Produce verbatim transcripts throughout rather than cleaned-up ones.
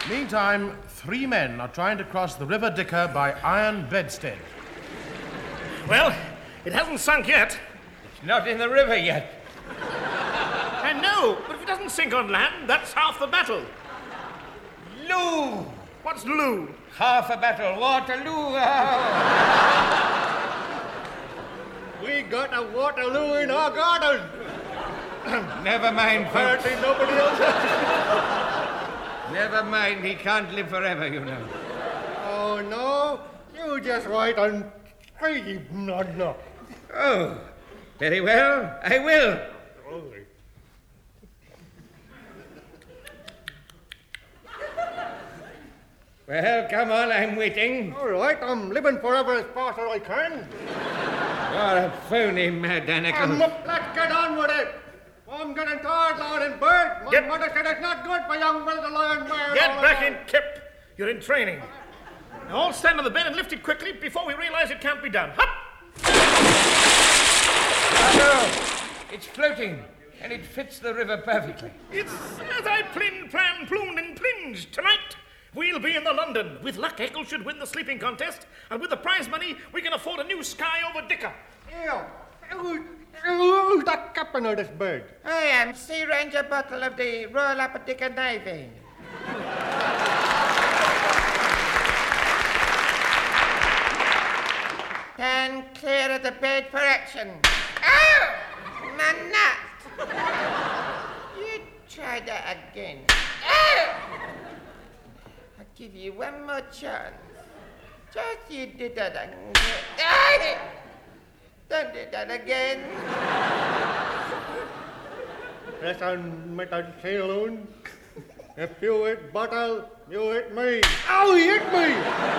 Meantime, three men are trying to cross the River Dicker by Iron Bedstead. Well, it hasn't sunk yet. It's not in the river yet. I know, but if it doesn't sink on land, that's half the battle. Loo! What's Loo? Half a battle, Waterloo. We got a Waterloo in our garden. Never mind, folks. Apparently nobody else has. Never mind, he can't live forever, you know. Oh, no. You just wait and see. No, no. Oh, very well, I will. Well, come on, I'm waiting. All right, I'm living forever as fast as I can. You're a phony, Mad Danicle. Um, let's get on with it. I'm getting tired, Lord and Bird. My Get- mother said it's not good for young men to lie and bear. Get back in, Kip. You're in training. Now all stand on the bed and lift it quickly before we realize it can't be done. Hop! Oh, no. It's floating, and it fits the river perfectly. It's as I plin, plan, plumed, and plinged. Tonight, we'll be in the London. With luck, Eccles should win the sleeping contest, and with the prize money, we can afford a new sky over Dicker. Ew. Who- Who's the captain of this bird? I am Sea Ranger Buttle of the Royal Upper Dicker Navy. Stand clear of the bed for action. Oh! My nut! You try that again. Oh! I'll give you one more chance. Just you do that again. Oh! Don't do that again. Listen, Mister Saloon. If you hit Bottle, you hit me. Oh, he hit me!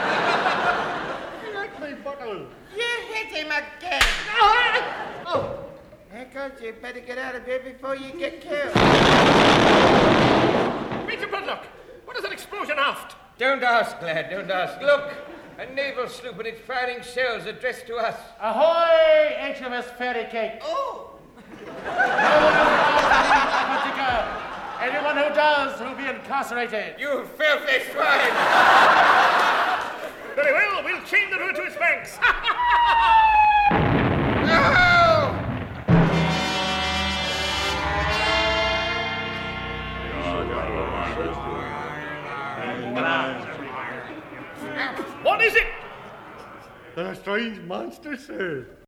He hit me, Bottle. You hit him again. Oh! Eccles, you better get out of here before you get killed. Major Bloodlock, what is that explosion aft? Don't ask, lad, don't ask. Look, a naval sloop and it's firing shells addressed to us. Ahoy, H M S Fairy Cake! Oh! Anyone who does will be incarcerated. You filthy swine! Very well, we'll chain the river to its banks. No! What is it? The strange monster, sir.